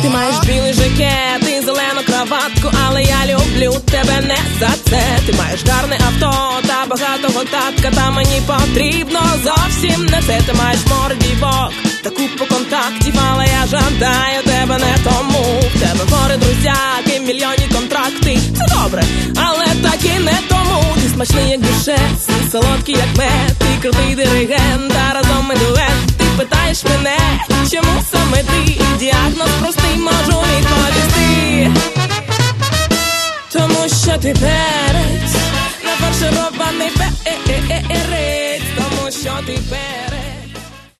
Ти маєш білий жакет і зелену краватку, але я люблю тебе не за це. Ти маєш гарне авто та багатого татка, та мені потрібно зовсім не це. Ти маєш море дівок та купу контактів, але я жадаю тебе не тому. В тебе море друзяк і мільйонні контракти. Це добре, але так і не тому. Ти смачний як дюшес, і солодкий як мед. Ти крутий диригент, та разом ми дует. Ти питаєш мене, чому саме ти? Діагноз простий можу відповісти. Тому що ти перець, нафарширований перець. Тому що ти перець.